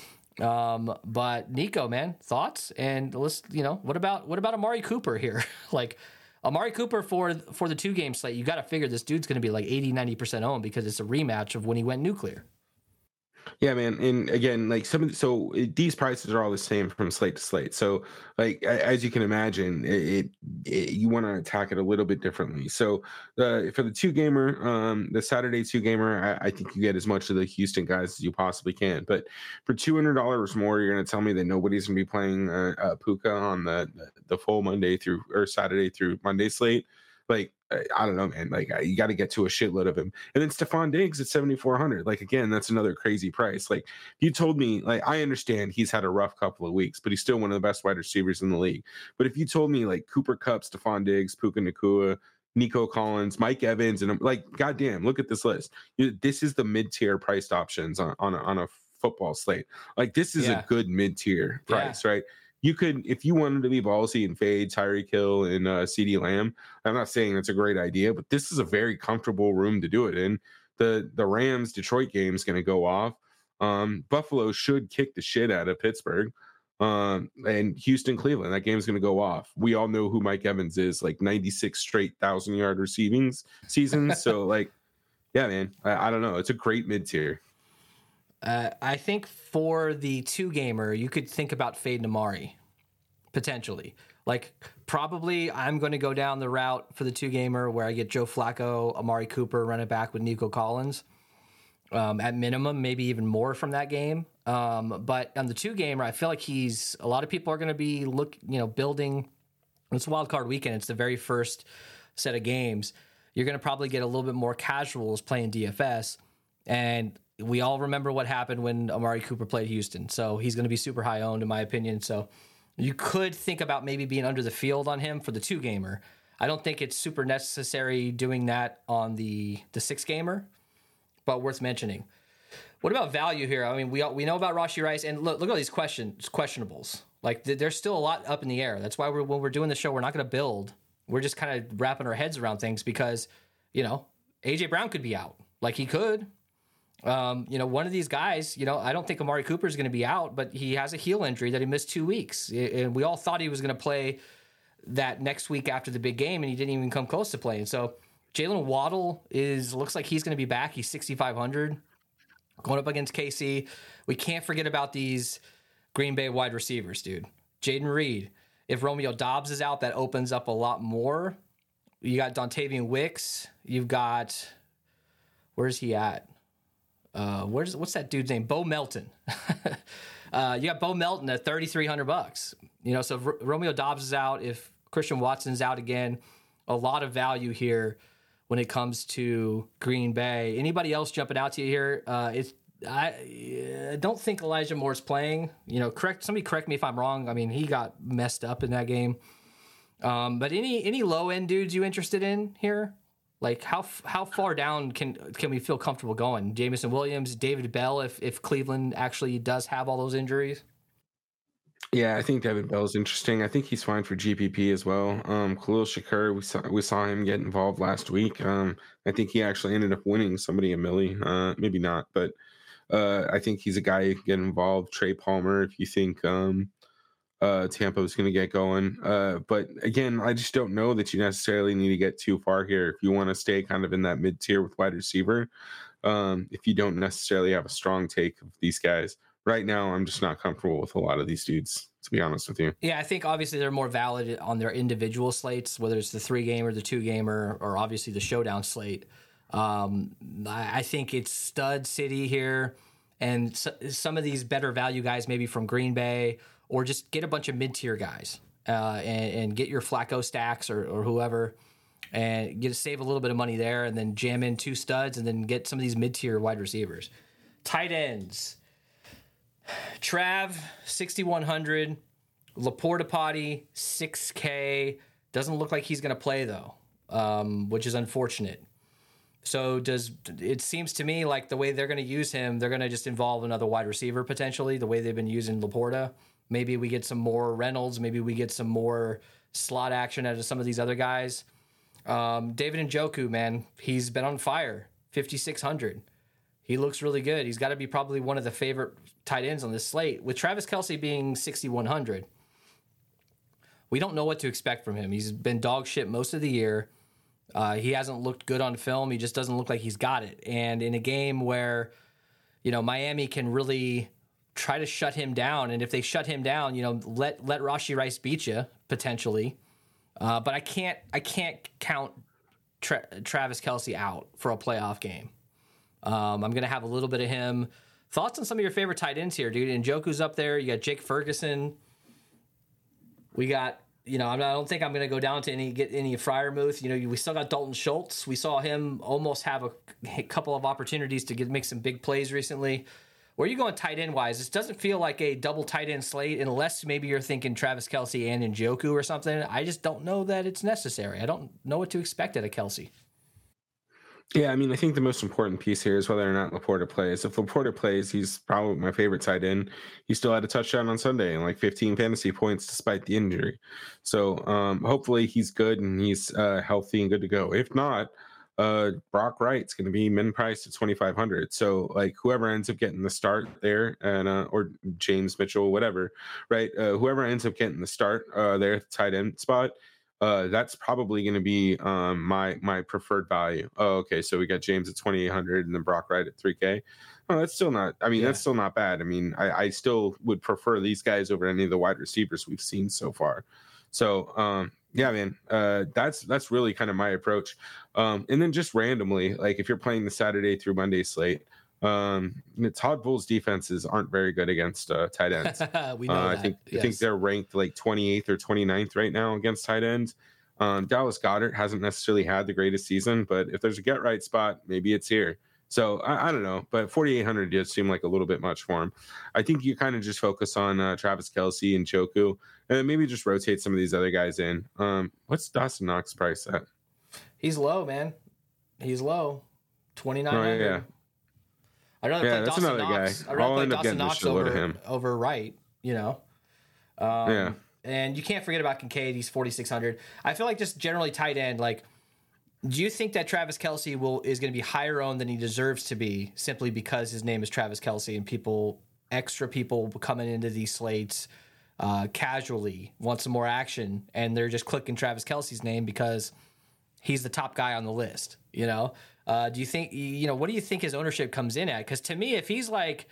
But Nico, man, thoughts? And let's, what about Amari Cooper here? Like Amari Cooper for the 2 game slate, you got to figure this dude's going to be like 80-90% owned because it's a rematch of when he went nuclear. Yeah, man. And again, like these prices are all the same from slate to slate. So like, as you can imagine, you want to attack it a little bit differently. So for the 2 gamer, the Saturday 2 gamer, I think you get as much of the Houston guys as you possibly can. But for $200 more, you're going to tell me that nobody's going to be playing Puka on the full Monday through or Saturday through Monday slate. Like, I don't know, man. Like, you got to get to a shitload of him. And then Stephon Diggs at $7,400. Like, again, that's another crazy price. Like, you told me, like, I understand he's had a rough couple of weeks, but he's still one of the best wide receivers in the league. But if you told me, like, Cooper Kupp, Stephon Diggs, Puka Nacua, Nico Collins, Mike Evans, and I'm like, goddamn, look at this list. This is the mid-tier priced options on a football slate. Like, this is a good mid-tier price, right? You could, if you wanted to be ballsy and fade Tyreek Hill and CeeDee Lamb, I'm not saying that's a great idea, but this is a very comfortable room to do it in. The Rams Detroit game is going to go off. Buffalo should kick the shit out of Pittsburgh. And Houston Cleveland, that game's going to go off. We all know who Mike Evans is, like 96 straight 1,000-yard receiving seasons. So like, yeah, man, I don't know. It's a great mid-tier. I think for the 2 gamer, you could think about fading Amari, potentially. Like, probably I'm going to go down the route for the 2 gamer where I get Joe Flacco, Amari Cooper, run it back with Nico Collins. At minimum, maybe even more from that game. But on the 2 gamer, I feel like a lot of people are going to be building. It's wild card weekend. It's the very first set of games. You're going to probably get a little bit more casuals playing DFS. And we all remember what happened when Amari Cooper played Houston. So he's going to be super high owned, in my opinion. So you could think about maybe being under the field on him for the 2 gamer. I don't think it's super necessary doing that on the 6 gamer, but worth mentioning. What about value here? I mean, we know about Rashee Rice, and look at all these questionables. Like, there's still a lot up in the air. That's why when we're doing the show, we're not going to build. We're just kind of wrapping our heads around things because, AJ Brown could be out. Like, he could. One of these guys, I don't think Amari Cooper is going to be out, but he has a heel injury that he missed 2 weeks. And we all thought he was going to play that next week after the big game, and he didn't even come close to playing. So Jalen Waddle looks like he's going to be back. He's 6,500 going up against KC. We can't forget about these Green Bay wide receivers, dude. Jaden Reed. If Romeo Doubs is out, that opens up a lot more. You got Dontavian Wicks. You've got, where's he at? What's that dude's name? Bo Melton. You got Bo Melton at $3,300. So if Romeo Doubs is out, if Christian Watson's out again, a lot of value here when it comes to Green Bay. Anybody else jumping out to you here? I don't think Elijah Moore's playing. Somebody correct me if I'm wrong. I mean, he got messed up in that game. But any low end dudes you interested in here? Like how far down can we feel comfortable going? Jameson Williams, David Bell, if Cleveland actually does have all those injuries. Yeah, I think David Bell's interesting. I think he's fine for GPP as well. Khalil Shakur, we saw him get involved last week. I think he actually ended up winning somebody a milli. Maybe not, but I think he's a guy you can get involved. Trey Palmer, if you think Tampa is going to get going. But again, I just don't know that you necessarily need to get too far here if you want to stay kind of in that mid-tier with wide receiver. If you don't necessarily have a strong take of these guys. Right now, I'm just not comfortable with a lot of these dudes. to be honest with you. Yeah, I think obviously they're more valid on their individual slates, whether it's the 3-gamer, the 2-gamer, or obviously the showdown slate. I think it's stud city here, and some of these better value guys maybe from Green Bay, or just get a bunch of mid-tier guys and get your Flacco stacks or whoever, and save a little bit of money there, and then jam in 2 studs, and then get some of these mid-tier wide receivers. Tight ends. Trav, 6,100. Laporta Potty, 6K. Doesn't look like he's going to play, though, which is unfortunate. So it seems to me like the way they're going to use him, they're going to just involve another wide receiver potentially, the way they've been using Laporta. Maybe we get some more Reynolds. Maybe we get some more slot action out of some of these other guys. David Njoku, man, he's been on fire, 5,600. He looks really good. He's got to be probably one of the favorite tight ends on this slate. With Travis Kelce being 6,100, we don't know what to expect from him. He's been dog shit most of the year. He hasn't looked good on film. He just doesn't look like he's got it. And in a game where, Miami can really try to shut him down, and if they shut him down, let Rashee Rice beat you potentially. But I can't count Travis Kelce out for a playoff game. I'm going to have a little bit of him. Thoughts on some of your favorite tight ends here, dude? Njoku's up there. You got Jake Ferguson. We got, I don't think I'm going to go down to get any Freiermuth. We still got Dalton Schultz. We saw him almost have a couple of opportunities to make some big plays recently. Where are you going tight end wise? This doesn't feel like a double tight end slate unless maybe you're thinking Travis Kelce and Njoku or something. I just don't know that it's necessary. I don't know what to expect out of Kelce. Yeah, I mean, I think the most important piece here is whether or not Laporta plays. If Laporta plays, he's probably my favorite tight end. He still had a touchdown on Sunday and like 15 fantasy points despite the injury. So hopefully he's good and he's healthy and good to go. If not, Brock Wright's going to be min priced at 2,500. So like whoever ends up getting the start there, and or James Mitchell, whatever, right? Whoever ends up getting the start there at the tight end spot. That's probably going to be my preferred value. Oh, okay. So we got James at 2,800 and then Brock Wright at 3K. Oh, that's still not. I mean, That's still not bad. I mean, I still would prefer these guys over any of the wide receivers we've seen so far. So, yeah, man, that's really kind of my approach. And then just randomly, like if you're playing the Saturday through Monday slate, Todd Bowles' defenses aren't very good against tight ends. We know that. I think they're ranked like 28th or 29th right now against tight ends. Dallas Goedert hasn't necessarily had the greatest season, but if there's a get right spot, maybe it's here. So I don't know, but 4,800 does seem like a little bit much for him. I think you kind of just focus on Travis Kelce and Njoku, and then maybe just rotate some of these other guys in. What's Dawson Knox price at? He's low, man. He's low. 2,900. Yeah. I'd rather play Dawson Knox. I'd rather play Dawson Knox over Wright, Yeah. And you can't forget about Kincaid. He's 4,600. I feel like just generally tight end, like, do you think that Travis Kelce is going to be higher owned than he deserves to be simply because his name is Travis Kelce and extra people coming into these slates casually want some more action and they're just clicking Travis Kelce's name because he's the top guy on the list, Do you think, what do you think his ownership comes in at? Because to me, if he's like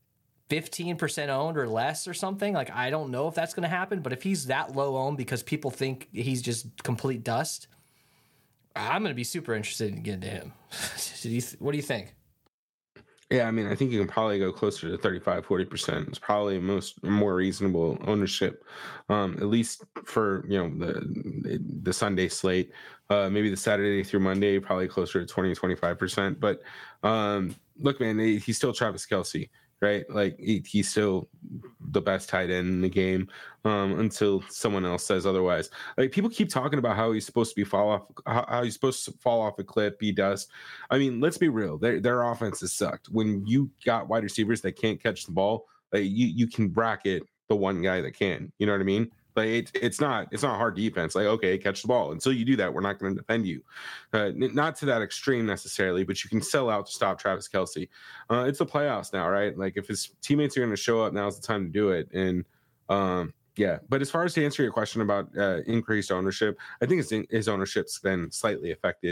15% owned or less or something, like I don't know if that's going to happen, but if he's that low owned because people think he's just complete dust, I'm going to be super interested in getting to him. What do you think? Yeah, I mean, I think you can probably go closer to 35-40%. It's probably more reasonable ownership, at least for the Sunday slate. Maybe the Saturday through Monday, probably closer to 20-25%. But look, man, he's still Travis Kelce, right? Like he's still the best tight end in the game until someone else says otherwise. Like people keep talking about how he's supposed to fall off a cliff, be dust. I mean, let's be real. Their offense has sucked. When you got wide receivers that can't catch the ball, like you can bracket the one guy that can. You know what I mean? Like it's not hard defense. Like, okay, catch the ball. Until you do that, we're not going to defend you. Not to that extreme necessarily, but you can sell out to stop Travis Kelce. It's the playoffs now, right? Like if his teammates are going to show up, now's the time to do it. And yeah, but as far as to answer your question about increased ownership, I think his ownership's been slightly affected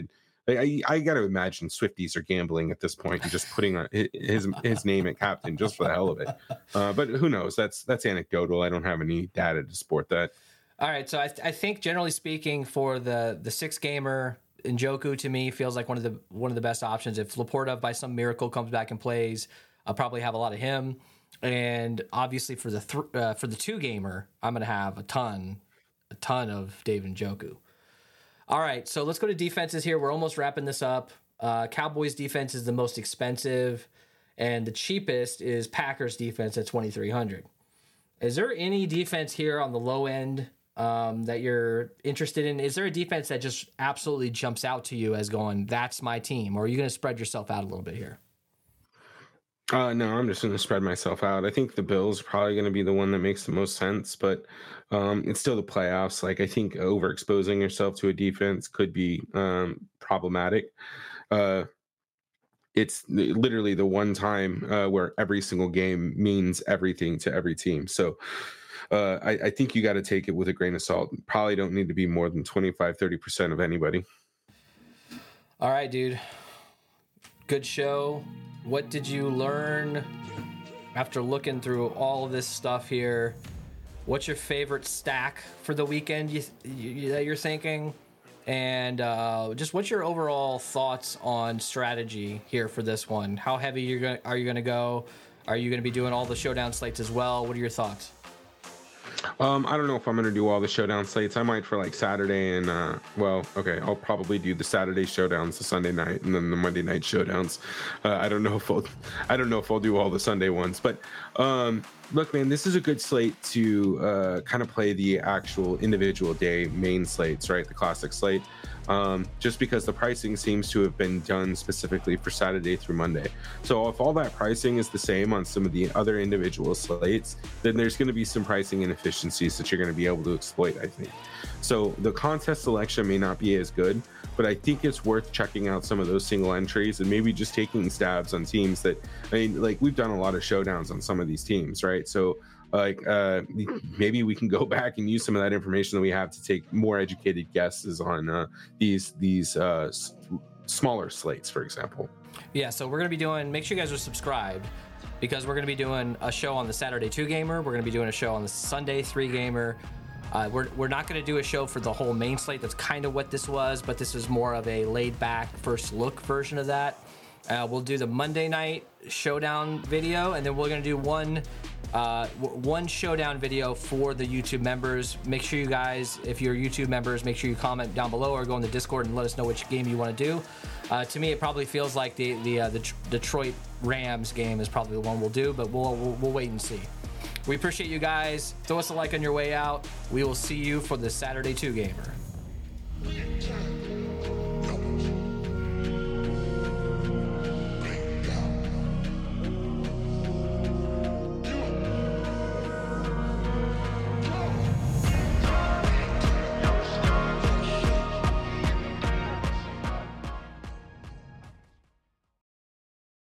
I got to imagine Swifties are gambling at this point and just putting his name at captain just for the hell of it. But who knows? That's anecdotal. I don't have any data to support that. All right, so I think generally speaking, for the 6-gamer, Njoku to me feels like one of the best options. If Laporta by some miracle comes back and plays, I'll probably have a lot of him. And obviously for the 2-gamer, I'm going to have a ton of David Njoku. All right, so let's go to defenses here. We're almost wrapping this up. Cowboys defense is the most expensive, and the cheapest is Packers defense at $2,300. Is there any defense here on the low end that you're interested in? Is there a defense that just absolutely jumps out to you as going, that's my team? Or are you going to spread yourself out a little bit here? No, I'm just going to spread myself out. I think the Bills are probably going to be the one that makes the most sense, but it's still the playoffs. Like, I think overexposing yourself to a defense could be problematic. It's literally the one time where every single game means everything to every team. So I think you got to take it with a grain of salt. Probably don't need to be more than 25-30% of anybody. All right, dude. Good show. What did you learn after looking through all of this stuff here? What's your favorite stack for the weekend that you're thinking? And just what's your overall thoughts on strategy here for this one? How heavy are you going to go? Are you going to be doing all the showdown slates as well? What are your thoughts? I don't know if I'm going to do all the showdown slates. I might for like Saturday and, I'll probably do the Saturday showdowns, the Sunday night, and then the Monday night showdowns. I don't know if I'll do all the Sunday ones, but look, man, this is a good slate to kind of play the actual individual day main slates, right? The classic slate. Just because the pricing seems to have been done specifically for Saturday through Monday. So if all that pricing is the same on some of the other individual slates, then there's going to be some pricing inefficiencies that you're going to be able to exploit, I think. So the contest selection may not be as good, but I think it's worth checking out some of those single entries and maybe just taking stabs on teams that, like we've done a lot of showdowns on some of these teams, right? So maybe we can go back and use some of that information that we have to take more educated guesses on these smaller slates, for example. Yeah, so we're going to be doing, make sure you guys are subscribed, because we're going to be doing a show on the Saturday 2-gamer. We're going to be doing a show on the Sunday 3-gamer. We're not going to do a show for the whole main slate. That's kind of what this was, but this is more of a laid-back first look version of that. We'll do the Monday night showdown video, and then we're going to do one showdown video for the YouTube members. Make sure you guys, if you're YouTube members, make sure you comment down below or go in the Discord and let us know which game you want to do. To me, it probably feels like the Detroit Rams game is probably the one we'll do, but we'll wait and see. We appreciate you guys. Throw us a like on your way out. We will see you for the Saturday 2-gamer.